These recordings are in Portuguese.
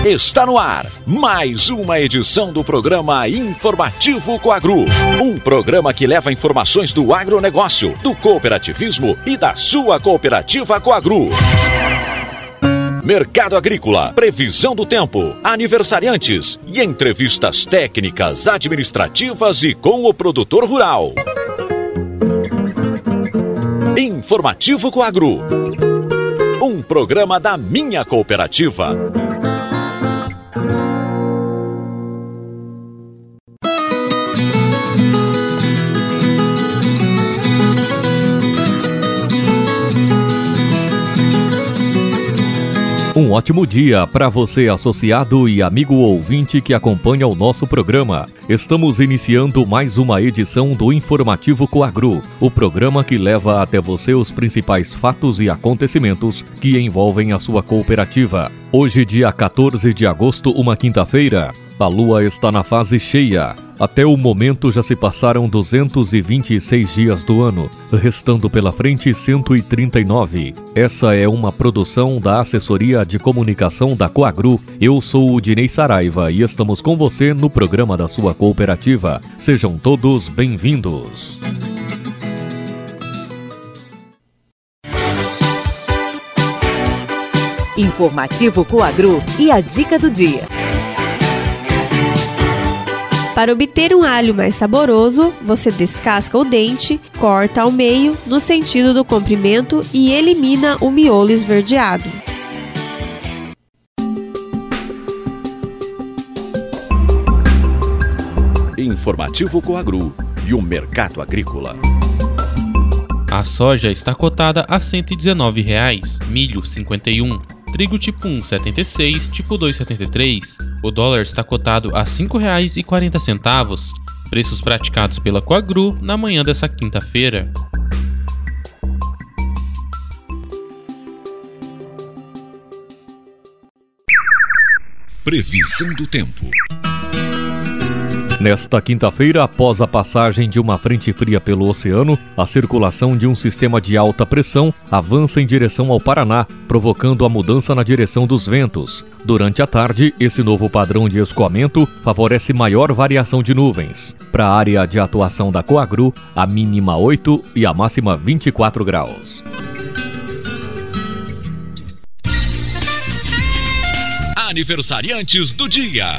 Está no ar mais uma edição do programa Informativo Coagro. Um programa que leva informações do agronegócio, do cooperativismo e da sua cooperativa Coagro. Mercado agrícola, previsão do tempo, aniversariantes e entrevistas técnicas, administrativas e com o produtor rural. Informativo Coagro. Um programa da minha cooperativa. Um ótimo dia para você, associado e amigo ouvinte que acompanha o nosso programa. Estamos iniciando mais uma edição do Informativo Coagro, o programa que leva até você os principais fatos e acontecimentos que envolvem a sua cooperativa. Hoje, dia 14 de agosto, uma quinta-feira, a lua está na fase cheia. Até o momento já se passaram 226 dias do ano, restando pela frente 139. Essa é uma produção da Assessoria de Comunicação da Coagro. Eu sou o Dinei Saraiva e estamos com você no programa da sua cooperativa. Sejam todos bem-vindos. Informativo Coagro e a dica do dia. Para obter um alho mais saboroso, você descasca o dente, corta ao meio no sentido do comprimento e elimina o miolo esverdeado. Informativo Coagro e o mercado agrícola. A soja está cotada a R$ 119,00, milho 51, trigo tipo 1, 76, tipo 2, 73. O dólar está cotado a R$ 5,40. Preços praticados pela Coagro na manhã dessa quinta-feira. Previsão do tempo. Nesta quinta-feira, após a passagem de uma frente fria pelo oceano, a circulação de um sistema de alta pressão avança em direção ao Paraná, provocando a mudança na direção dos ventos. Durante a tarde, esse novo padrão de escoamento favorece maior variação de nuvens. Para a área de atuação da Coagro, a mínima 8 e a máxima 24 graus. Aniversariantes do dia.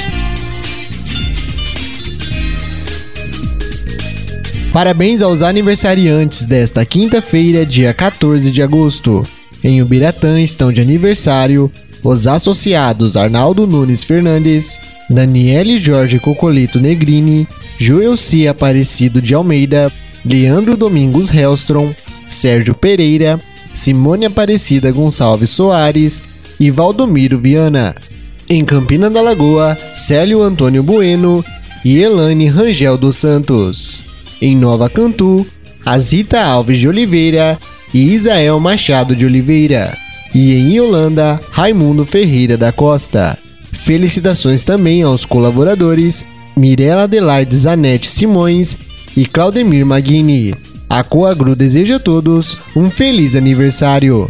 Parabéns aos aniversariantes desta quinta-feira, dia 14 de agosto. Em Ubiratã estão de aniversário os associados Arnaldo Nunes Fernandes, Daniele Jorge Cocolito Negrini, Joelci Aparecido de Almeida, Leandro Domingos Hellstrom, Sérgio Pereira, Simone Aparecida Gonçalves Soares e Valdomiro Viana. Em Campina da Lagoa, Célio Antônio Bueno e Elane Rangel dos Santos. Em Nova Cantu, Azita Alves de Oliveira e Isael Machado de Oliveira. E em Iolanda, Raimundo Ferreira da Costa. Felicitações também aos colaboradores Mirela Adelaide Zanetti Simões e Claudemir Maghini. A Coagro deseja a todos um feliz aniversário.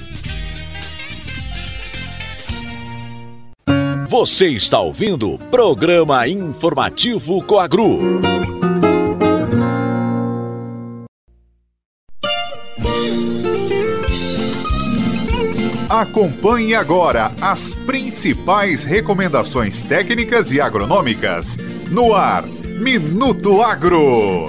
Você está ouvindo o programa Informativo Coagro. Acompanhe agora as principais recomendações técnicas e agronômicas no ar, Minuto Agro.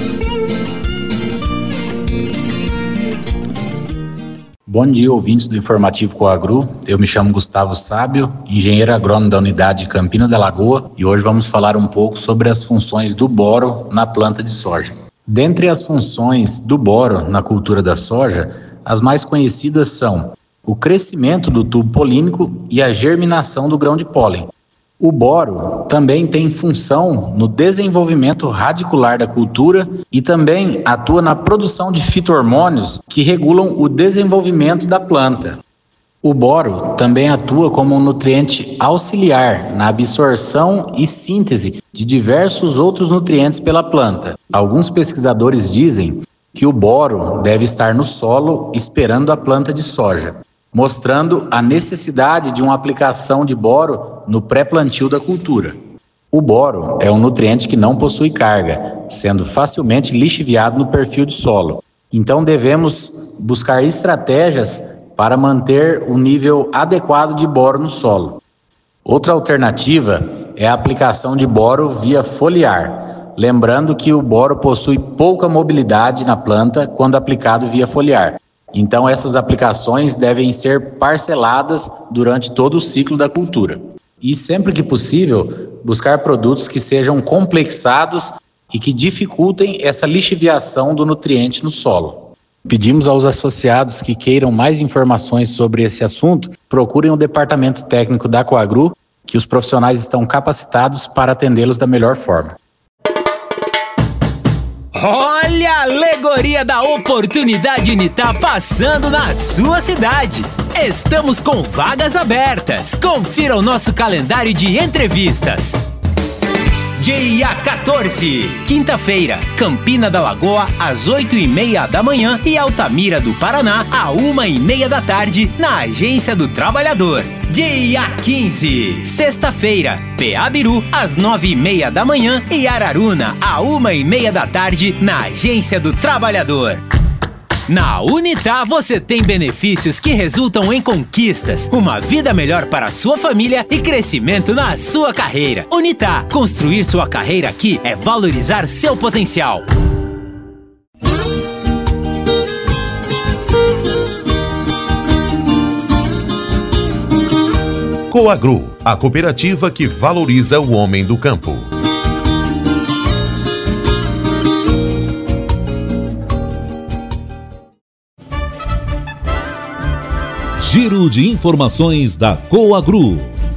Bom dia, ouvintes do Informativo Coagro. Eu me chamo Gustavo Sábio, engenheiro agrônomo da unidade de Campina da Lagoa, e hoje vamos falar um pouco sobre as funções do boro na planta de soja. Dentre as funções do boro na cultura da soja, as mais conhecidas são o crescimento do tubo polínico e a germinação do grão de pólen. O boro também tem função no desenvolvimento radicular da cultura e também atua na produção de fito-hormônios que regulam o desenvolvimento da planta. O boro também atua como um nutriente auxiliar na absorção e síntese de diversos outros nutrientes pela planta. Alguns pesquisadores dizem que o boro deve estar no solo esperando a planta de soja. mostrando a necessidade de uma aplicação de boro no pré-plantio da cultura. O boro é um nutriente que não possui carga, sendo facilmente lixiviado no perfil de solo. Então devemos buscar estratégias para manter o nível adequado de boro no solo. Outra alternativa é a aplicação de boro via foliar, lembrando que o boro possui pouca mobilidade na planta quando aplicado via foliar. Então essas aplicações devem ser parceladas durante todo o ciclo da cultura. E sempre que possível, buscar produtos que sejam complexados e que dificultem essa lixiviação do nutriente no solo. Pedimos aos associados que queiram mais informações sobre esse assunto, procurem o departamento técnico da Coagru, que os profissionais estão capacitados para atendê-los da melhor forma. Olha a alegoria da oportunidade Unitar passando na sua cidade. Estamos com vagas abertas. Confira o nosso calendário de entrevistas. Dia 14, quinta-feira, Campina da Lagoa, às 8h30 da manhã e Altamira do Paraná, às 1h30 da tarde, na Agência do Trabalhador. Dia 15, sexta-feira, Peabiru, às 9h30 da manhã e Araruna, às 1h30 da tarde, na Agência do Trabalhador. Na Unitar você tem benefícios que resultam em conquistas, uma vida melhor para a sua família e crescimento na sua carreira. Unitar, construir sua carreira aqui é valorizar seu potencial. Coagru, a cooperativa que valoriza o homem do campo. Giro de informações da Coagru.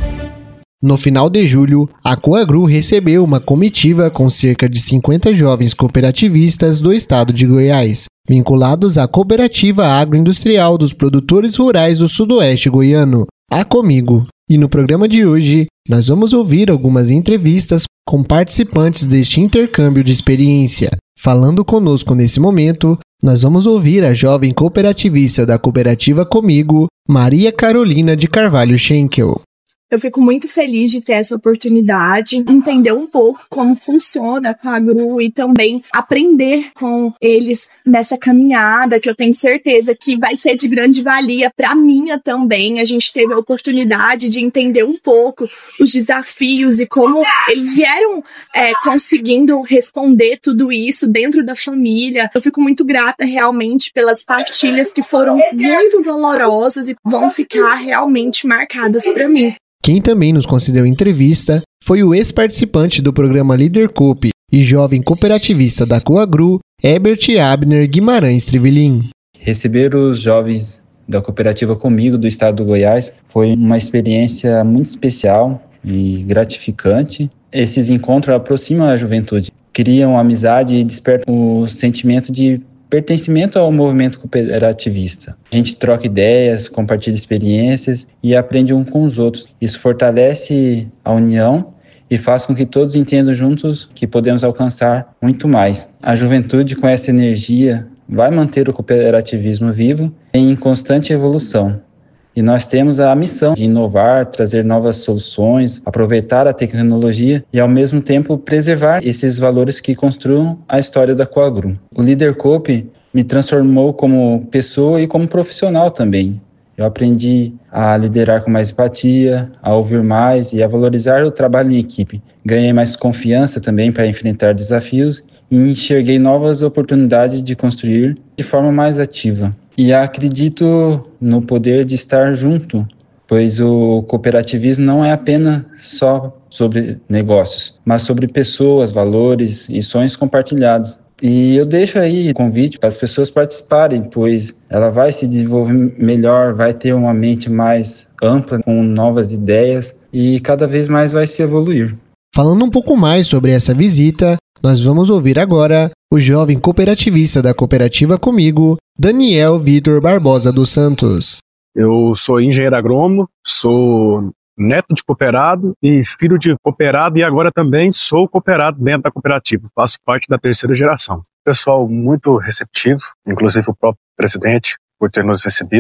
No final de julho, a Coagru recebeu uma comitiva com cerca de 50 jovens cooperativistas do estado de Goiás, vinculados à Cooperativa Agroindustrial dos Produtores Rurais do Sudoeste Goiano, a Comigo. E no programa de hoje, nós vamos ouvir algumas entrevistas com participantes deste intercâmbio de experiência. Falando conosco nesse momento, nós vamos ouvir a jovem cooperativista da Cooperativa Comigo, Maria Carolina de Carvalho Schenkel. Eu fico muito feliz de ter essa oportunidade, entender um pouco como funciona a Coagru e também aprender com eles nessa caminhada, que eu tenho certeza que vai ser de grande valia para a minha também. A gente teve a oportunidade de entender um pouco os desafios e como eles vieram conseguindo responder tudo isso dentro da família. Eu fico muito grata realmente pelas partilhas que foram muito valorosas e vão ficar realmente marcadas para mim. Quem também nos concedeu entrevista foi o ex-participante do programa Líder Coop e jovem cooperativista da Coagru, Herbert Abner Guimarães Trivelin. Receber os jovens da cooperativa Comigo do estado do Goiás foi uma experiência muito especial e gratificante. Esses encontros aproximam a juventude, criam amizade e despertam o sentimento de pertencimento ao movimento cooperativista. A gente troca ideias, compartilha experiências e aprende um com os outros. Isso fortalece a união e faz com que todos entendam juntos que podemos alcançar muito mais. A juventude, com essa energia, vai manter o cooperativismo vivo em constante evolução. E nós temos a missão de inovar, trazer novas soluções, aproveitar a tecnologia e, ao mesmo tempo, preservar esses valores que construam a história da Coagru. O Líder Coop me transformou como pessoa e como profissional também. Eu aprendi a liderar com mais empatia, a ouvir mais e a valorizar o trabalho em equipe. Ganhei mais confiança também para enfrentar desafios e enxerguei novas oportunidades de construir de forma mais ativa. E acredito no poder de estar junto, pois o cooperativismo não é apenas só sobre negócios, mas sobre pessoas, valores e sonhos compartilhados. E eu deixo aí o convite para as pessoas participarem, pois ela vai se desenvolver melhor, vai ter uma mente mais ampla, com novas ideias e cada vez mais vai se evoluir. Falando um pouco mais sobre essa visita, nós vamos ouvir agora o jovem cooperativista da Cooperativa Comigo, Daniel Vitor Barbosa dos Santos. Eu sou engenheiro agrônomo, sou neto de cooperado e filho de cooperado e agora também sou cooperado dentro da cooperativa, faço parte da terceira geração. Pessoal muito receptivo, inclusive o próprio presidente por ter nos recebido.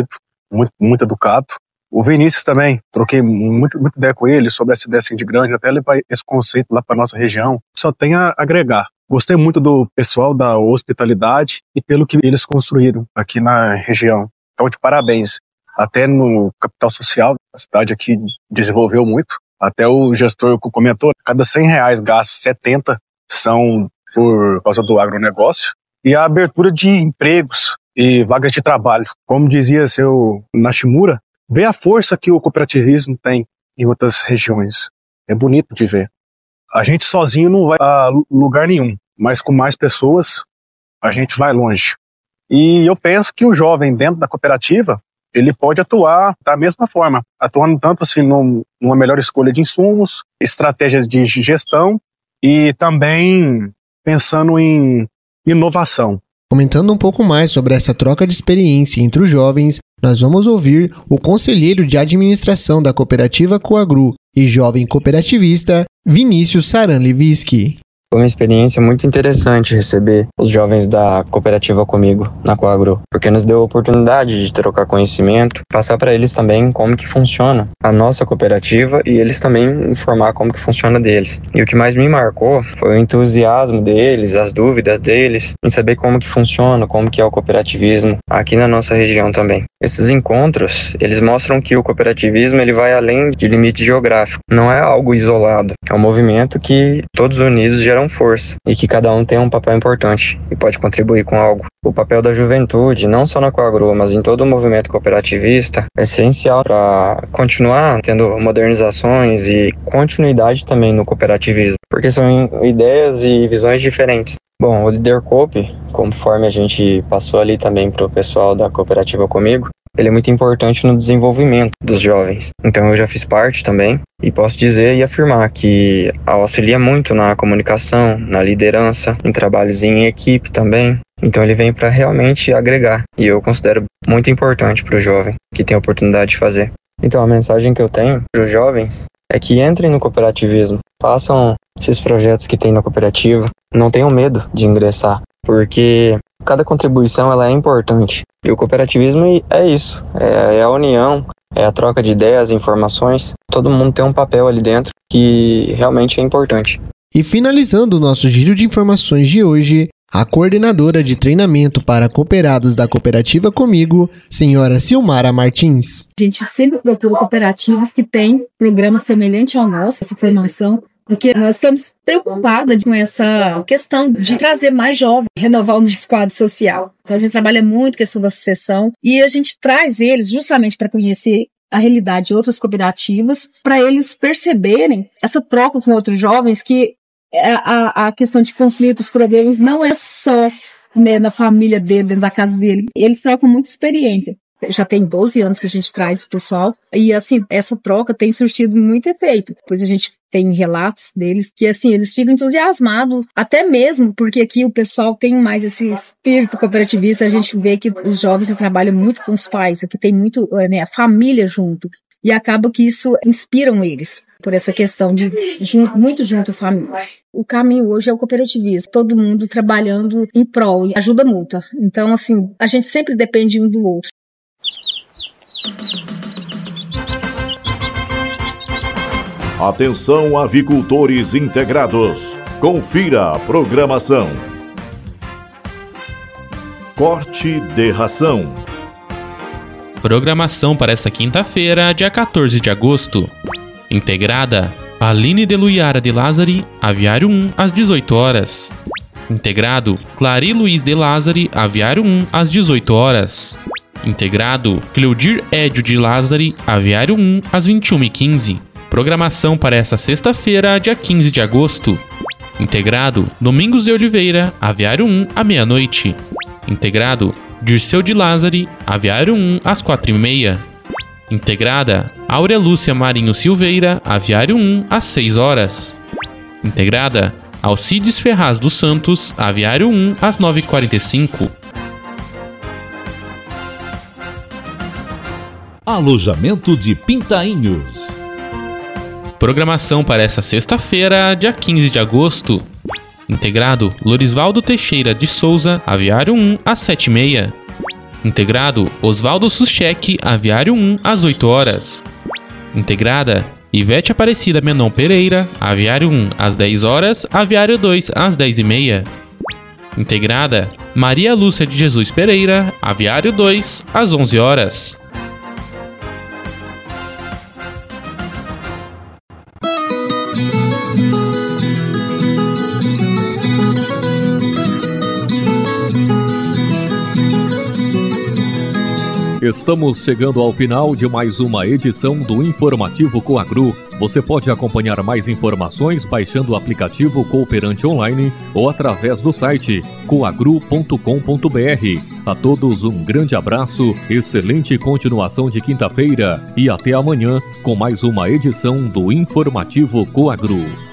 muito educado. O Vinícius também, troquei muito ideia com ele sobre essa ideia assim, de grande, até levar esse conceito lá para nossa região. Só tem a agregar. Gostei muito do pessoal da hospitalidade e pelo que eles construíram aqui na região. Então, de parabéns. Até no capital social, a cidade aqui desenvolveu muito. Até o gestor comentou, cada R$100 gastos, 70 são por causa do agronegócio. E a abertura de empregos e vagas de trabalho. Como dizia seu Nashimura, vê a força que o cooperativismo tem em outras regiões. É bonito de ver. A gente sozinho não vai a lugar nenhum, mas com mais pessoas a gente vai longe. E eu penso que o jovem dentro da cooperativa, ele pode atuar da mesma forma, atuando tanto assim numa melhor escolha de insumos, estratégias de gestão e também pensando em inovação. Comentando um pouco mais sobre essa troca de experiência entre os jovens, nós vamos ouvir o conselheiro de administração da cooperativa Coagru e jovem cooperativista Vinícius Saran-Leviski. Foi uma experiência muito interessante receber os jovens da cooperativa comigo na Coagru, porque nos deu a oportunidade de trocar conhecimento, passar para eles também como que funciona a nossa cooperativa e eles também informar como que funciona deles. E o que mais me marcou foi o entusiasmo deles, as dúvidas deles, em saber como que funciona, como que é o cooperativismo aqui na nossa região também. Esses encontros, eles mostram que o cooperativismo ele vai além de limite geográfico, não é algo isolado, é um movimento que todos unidos geram força e que cada um tem um papel importante e pode contribuir com algo. O papel da juventude, não só na Coagru, mas em todo o movimento cooperativista, é essencial para continuar tendo modernizações e continuidade também no cooperativismo, porque são ideias e visões diferentes. Bom, o Líder Coop, conforme a gente passou ali também para o pessoal da cooperativa comigo, ele é muito importante no desenvolvimento dos jovens. Então eu já fiz parte também e posso dizer e afirmar que auxilia muito na comunicação, na liderança, em trabalhos em equipe também. Então ele vem para realmente agregar e eu considero muito importante para o jovem que tem a oportunidade de fazer. Então a mensagem que eu tenho para os jovens é que entrem no cooperativismo, façam esses projetos que tem na cooperativa, não tenham medo de ingressar, porque cada contribuição ela é importante. E o cooperativismo é isso, é a união, é a troca de ideias, informações. Todo mundo tem um papel ali dentro que realmente é importante. E finalizando o nosso giro de informações de hoje, a coordenadora de treinamento para cooperados da cooperativa comigo, senhora Silmara Martins. A gente sempre procura cooperativas que têm programa semelhante ao nosso, essa formação, porque nós estamos preocupados com essa questão de trazer mais jovens, renovar o nosso quadro social. Então a gente trabalha muito a questão da sucessão e a gente traz eles justamente para conhecer a realidade de outras cooperativas, para eles perceberem essa troca com outros jovens, que a questão de conflitos, problemas, não é só na família dele, dentro da casa dele. Eles trocam muita experiência. Já tem 12 anos que a gente traz esse pessoal e, assim, essa troca tem surtido muito efeito. Depois a gente tem relatos deles que, assim, eles ficam entusiasmados, até mesmo porque aqui o pessoal tem mais esse espírito cooperativista. A gente vê que os jovens trabalham muito com os pais, aqui tem muito, a família junto. E acaba que isso inspiram eles, por essa questão de muito junto à família. O caminho hoje é o cooperativismo, todo mundo trabalhando em prol e ajuda mútua. Então, assim, a gente sempre depende um do outro. Atenção, avicultores integrados. Confira a programação. Corte de ração. Programação para essa quinta-feira, dia 14 de agosto. Integrada, Aline de Luiara de Lázari, Aviário 1, às 18 horas. Integrado, Clari Luiz de Lázari, Aviário 1, às 18 horas. Integrado, Cleudir Édio de Lázari, Aviário 1, às 21h15. Programação para essa sexta-feira, dia 15 de agosto. Integrado, Domingos de Oliveira, Aviário 1, à meia-noite. Integrado, Dirceu de Lázari, Aviário 1, às 4h30. Integrada, Áurea Lúcia Marinho Silveira, Aviário 1, às 6 horas. Integrada, Alcides Ferraz dos Santos, Aviário 1, às 9h45. Alojamento de Pintainhos. Programação para essa sexta-feira, dia 15 de agosto. Integrado, Lorisvaldo Teixeira de Souza, Aviário 1, às 7h30. Integrado Oswaldo Suchek, Aviário 1, às 8 horas. Integrada Ivete Aparecida Menon Pereira, Aviário 1, às 10 horas, Aviário 2, às 10h30. Integrada Maria Lúcia de Jesus Pereira, Aviário 2, às 11 horas. Estamos chegando ao final de mais uma edição do Informativo Coagru. Você pode acompanhar mais informações baixando o aplicativo Cooperante Online ou através do site coagru.com.br. A todos um grande abraço, excelente continuação de quinta-feira e até amanhã com mais uma edição do Informativo Coagru.